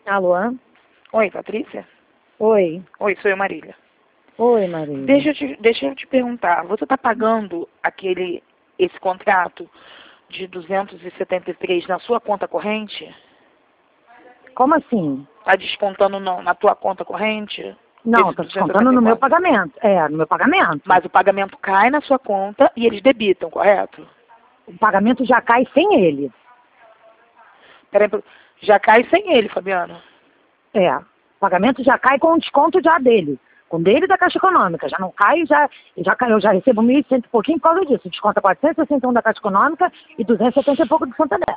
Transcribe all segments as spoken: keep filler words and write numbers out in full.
Alô? Oi, Patrícia? Oi. Oi, sou eu, Marília. Oi, Marília. Deixa eu te, deixa eu te perguntar, você está pagando aquele, esse contrato de duzentos e setenta e três na sua conta corrente? Como assim? Está descontando no, na tua conta corrente? Não, Esse estou descontando no meu pagamento. É, no meu pagamento. Mas o pagamento cai na sua conta e eles debitam, correto? O pagamento já cai sem ele. Peraí, já cai sem ele, Fabiano. É. O pagamento já cai com o desconto já dele. Com o dele da Caixa Econômica. Já não cai, já, já caiu, já recebo mil e cem e pouquinho por causa disso. Desconta quatrocentos e sessenta e um da Caixa Econômica e duzentos e setenta e pouco do Santander.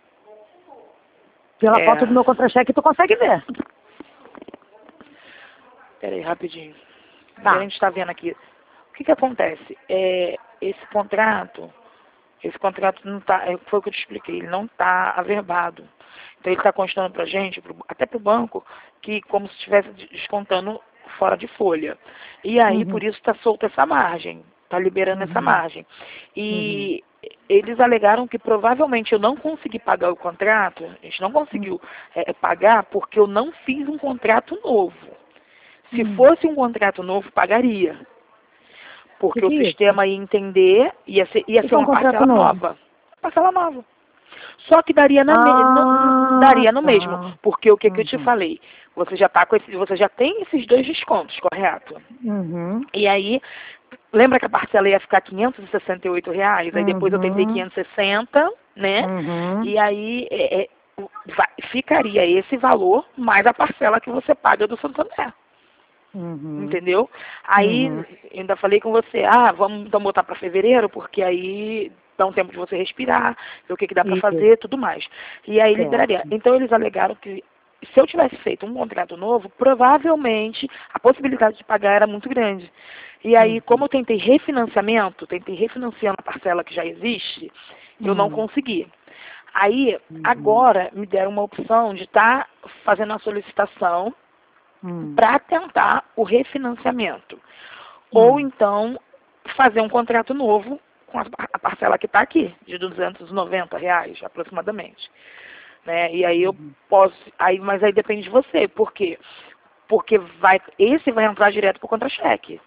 Pela É. foto do meu contra-cheque tu consegue ver. Peraí, rapidinho. Tá. A gente está vendo aqui. O que que acontece? É, esse contrato, esse contrato não tá, é, foi o que eu te expliquei, ele não está averbado. Então ele está constando para a gente, pro, até para o banco, que como se estivesse descontando fora de folha. E aí, Uhum. por isso está solta essa margem, está liberando Uhum. essa margem. E uhum. eles alegaram que provavelmente eu não consegui pagar o contrato, a gente não conseguiu é, pagar porque eu não fiz um contrato novo. Se Hum. fosse um contrato novo, pagaria. Porque Que o que é sistema ia entender, ia ser, ia Que ser que é um uma contrato parcela novo? nova. Parcela nova. Só que daria, na me, no, Ah, daria no tá. mesmo. Porque o que, que eu te Uhum. falei? Você já tá com esse, você já tem esses dois descontos, correto? Uhum. E aí, lembra que a parcela ia ficar quinhentos e sessenta e oito reais? Aí depois eu tentei Uhum. quinhentos e sessenta, né? Uhum. E aí é, é, vai- ficaria esse valor mais a parcela que você paga do Santander. Uhum. Entendeu? Aí, Uhum. eu ainda falei com você, ah, vamos então botar para fevereiro, porque aí dá um tempo de você respirar, ver o que, que dá para Isso. fazer, tudo mais. E aí liberaria. Certo. Então eles alegaram que se eu tivesse feito um contrato novo, provavelmente a possibilidade de pagar era muito grande. E aí, Uhum. como eu tentei refinanciamento, tentei refinanciando a parcela que já existe, eu não Uhum. consegui. Aí, Uhum. agora, me deram uma opção de estar fazendo a solicitação Uhum. para tentar o refinanciamento. Ou Uhum. então fazer um contrato novo com a, a parcela que está aqui, de duzentos e noventa reais aproximadamente. Né? E aí eu posso, aí, mas aí depende de você, por quê? Porque vai, esse vai entrar direto para o contra-cheque.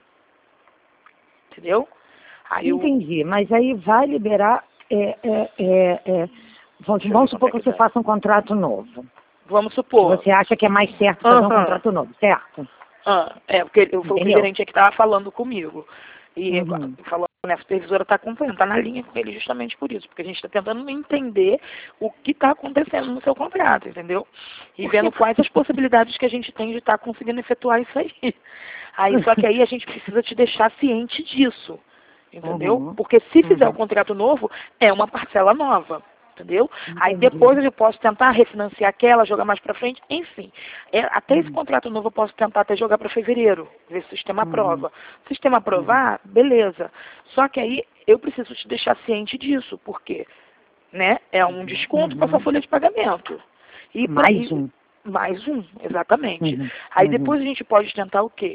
Entendeu? Aí o. Entendi, mas aí vai liberar. É, é, é, é, vamos Deixa eu ver vamos quanto supor é que que você dá. faça um contrato novo. Vamos Que supor. você acha que é mais certo fazer um Aham. contrato novo, certo? Ah, é, porque eu- foi o que o Entendeu? gerente aqui estava falando comigo. E Uhum. falou, né, a supervisora está acompanhando, está na linha com ele justamente por isso, porque a gente está tentando entender o que está acontecendo no seu contrato, entendeu? E vendo quais as possibilidades que a gente tem de estar tá conseguindo efetuar isso aí. Aí, só que aí a gente precisa te deixar ciente disso, entendeu? Uhum. Porque se fizer o Uhum. contrato novo, é uma parcela nova. Entendeu? Aí Entendi. depois eu posso tentar refinanciar aquela, jogar mais para frente, enfim. É, até esse Uhum. contrato novo eu posso tentar até jogar para fevereiro, ver se o sistema Uhum. aprova. Se o sistema Uhum. aprovar, beleza. Só que aí eu preciso te deixar ciente disso, porque né, é um desconto para sua Uhum. folha de pagamento. E, pra, Mais e um. mais um, exatamente. Uhum. Aí Uhum. depois a gente pode tentar o quê?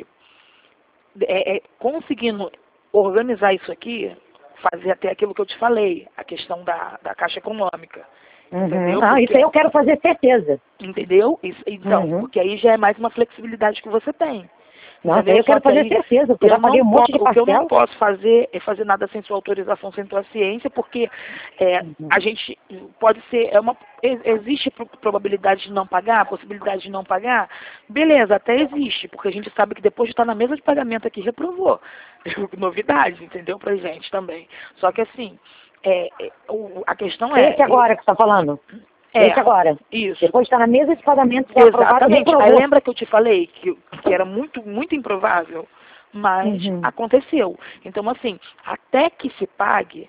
É, é, conseguindo organizar isso aqui, fazer até aquilo que eu te falei, a questão da, da Caixa Econômica. Uhum. Entendeu? Ah, isso Porque aí eu quero fazer certeza. entendeu? Isso, então, Uhum. porque aí já é mais uma flexibilidade que você tem. Não, isso aí Entendeu? eu Só quero que fazer aí certeza, porque eu eu já paguei não um monte posso, de o que eu não parcela. posso fazer é fazer nada sem sua autorização, sem tua ciência, porque é, Uhum. a gente pode ser, é uma, existe probabilidade de não pagar, possibilidade de não pagar, beleza, até existe, porque a gente sabe que depois de estar na mesa de pagamento aqui reprovou. Novidade, entendeu? Pra gente também. Só que assim, é, é, o, a questão é, Esse agora que você está falando. é, Esse agora. isso. Depois está na mesa de pagamento, foi aprovado e Exatamente. Aí reprovou. lembra que eu te falei que, que era muito, muito improvável, mas Uhum. aconteceu. Então, assim, até que se pague,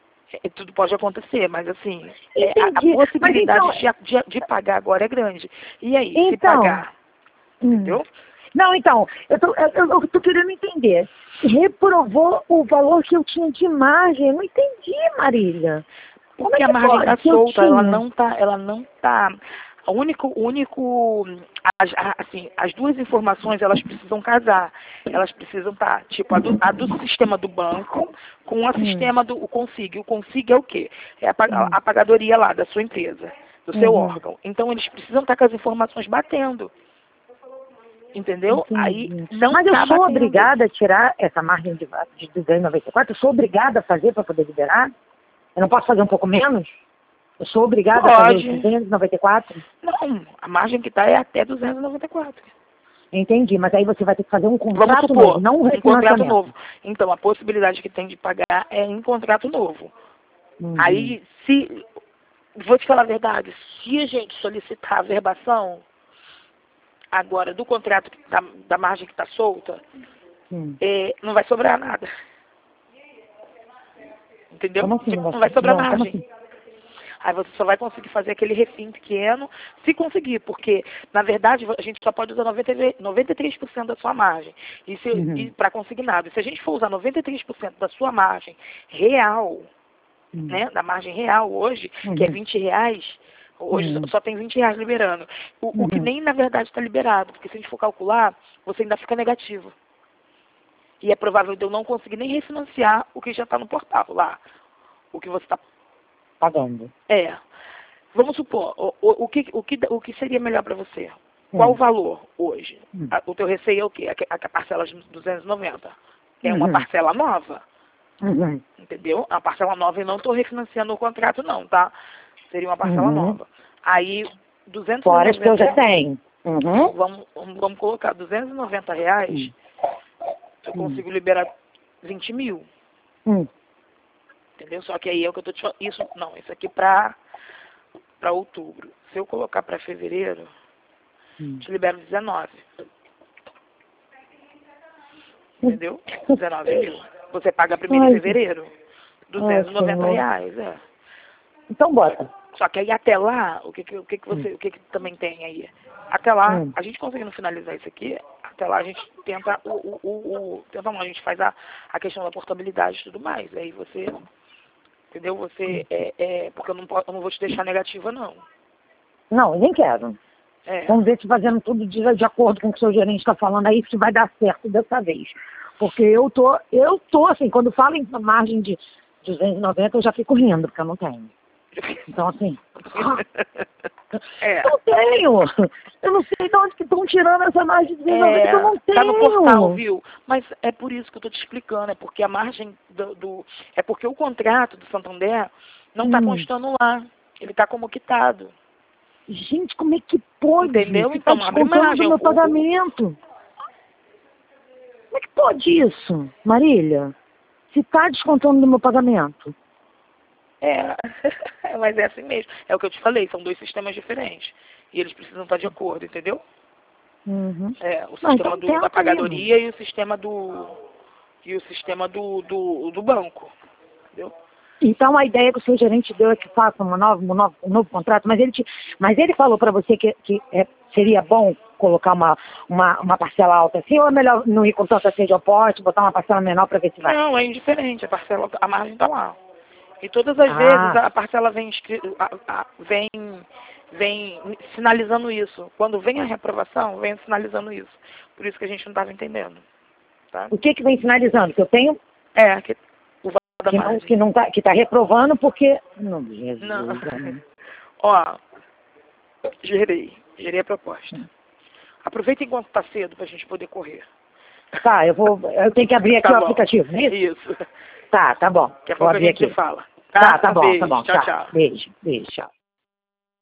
é, tudo pode acontecer, mas assim, é, a, a Entendi. Mas possibilidade então, de, de, de pagar agora é grande. E aí, se então, pagar, hum. entendeu? Não, então, eu tô, eu, eu tô querendo entender. Reprovou o valor que eu tinha de margem. Eu não entendi, Marília. Como é Porque a que margem está pode? Que eu solta, ela tinha. não tá, ela não tá. O único, o único, as, a- assim, as duas informações elas precisam casar. Elas precisam estar, tipo, a do, a do sistema do banco com o Hum, sistema do o Consig. O Consig é o quê? É a, pa- hum, a pagadoria lá da sua empresa. do seu Uhum. órgão. Então, eles precisam estar com as informações batendo. Entendeu? Entendi. Aí não Mas eu tá sou batendo. obrigada a tirar essa margem de, de duzentos e noventa e quatro? Eu sou obrigada a fazer para poder liberar? Eu não posso fazer um pouco menos? Eu sou obrigada a fazer os Pode. duzentos e noventa e quatro? Não, a margem que está é até duzentos e noventa e quatro. Entendi, mas aí você vai ter que fazer um Vamos contrato supor, novo, não um um contrato refinanciamento. novo. Então, a possibilidade que tem de pagar é em contrato novo. Uhum. Aí, se... Vou te falar a verdade. Se a gente solicitar a verbação, agora, do contrato, que tá- da margem que está solta, Hum. é, não vai sobrar nada. Entendeu? Como assim? Tipo, não vai sobrar Não, como margem. assim? Aí você só vai conseguir fazer aquele refim pequeno, se conseguir, porque, na verdade, a gente só pode usar noventa e três por cento da sua margem e, se- Uhum. e para consignado. Se a gente for usar noventa e três por cento da sua margem real, Hum. né, da margem real hoje, Uhum. que é vinte reais, hoje Uhum. só- só tem vinte reais liberando. O, o que Uhum. nem, na verdade, está liberado, porque se a gente for calcular, você ainda fica negativo. E é provável de eu não conseguir nem refinanciar o que já está no portal lá. O que você está... Pagando. É. Vamos supor, o, o, o, que, o, que, o que seria melhor para você? Qual Hum. o valor hoje? Hum. A- o teu receio é o quê? A, a parcela de duzentos e noventa. É uma Uhum. parcela nova, Uhum. entendeu? A parcela nova, e não estou refinanciando o contrato não, tá? Seria uma parcela Uhum. nova. Aí, duzentos e Fora as que eu já noventa, tenho. Uhum. vamos, vamos colocar duzentos e noventa reais, eu consigo liberar vinte mil, Hum. entendeu? Só que aí é o que eu tô te falando. Isso, não, isso aqui para para outubro. Se eu colocar para fevereiro, Hum. te libero dezenove. Entendeu? dezenove mil. Você paga primeiro em Ai, fevereiro. duzentos e noventa Senhor. reais, é. Então bota. Só que aí até lá, o que que, o que, que você, o que que também tem aí? Até lá, Hum. a gente conseguindo finalizar isso aqui, até lá a gente tenta o, o, o, o tenta não, a gente faz a, a questão da portabilidade e tudo mais. Aí você, entendeu? Você é, é porque eu não, po- eu não vou te deixar negativa não. Não, eu nem quero. É. Vamos ver se fazendo tudo de, de acordo com o que o seu gerente está falando aí, se vai dar certo dessa vez. Porque eu tô, eu tô assim, quando falo em margem de duzentos e noventa, eu já fico rindo, porque eu não tenho. Então, assim, É. eu não tenho. Eu não sei de onde que estão tirando essa margem de duzentos e noventa, que eu não É, tenho. tá no portal, viu? Mas é por isso que eu tô te explicando, é porque a margem do, do- é porque o contrato do Santander não tá Hum. constando lá. Ele tá como quitado. Gente, como é que pode? Entendeu? Se Então, tá abre descontando margem. do meu O- o- pagamento. Como é que pode isso, Marília? Se tá descontando do meu pagamento. É, mas é assim mesmo. É o que eu te falei, são dois sistemas diferentes. E eles precisam estar de acordo, entendeu? Uhum. É, o Não, sistema então do, tenta da pagadoria e o sistema do e o sistema do, do, do banco. Entendeu? Então a ideia que o seu gerente deu é que faça uma nova, um, novo, um novo contrato, mas ele, te, mas ele falou para você que, que é, seria bom colocar uma, uma, uma parcela alta assim, ou é melhor não ir com tanta sede ao pote, botar uma parcela menor para ver se vai? Não, é indiferente, a parcela, a margem está lá. E todas as Ah. vezes a parcela vem, escri- a- a- vem, vem sinalizando isso. Quando vem a reprovação, vem sinalizando isso. Por isso que a gente não estava entendendo. Tá? O que que vem finalizando? Que eu tenho É, que o valor da que não, margem. que não tá, que tá reprovando porque... Não, Jesus, Não. amém. Ó, gerei, gerei a proposta. Aproveita enquanto está cedo para a gente poder correr. Tá, eu vou, eu tenho que abrir aqui Tá o bom. aplicativo, não é isso? Isso. Tá, tá bom. Daqui a Vou pouco a abrir gente aqui. se fala. Tá, tá Um bom, beijo. tá bom. Tchau, Tá. tchau. Beijo, beijo, tchau.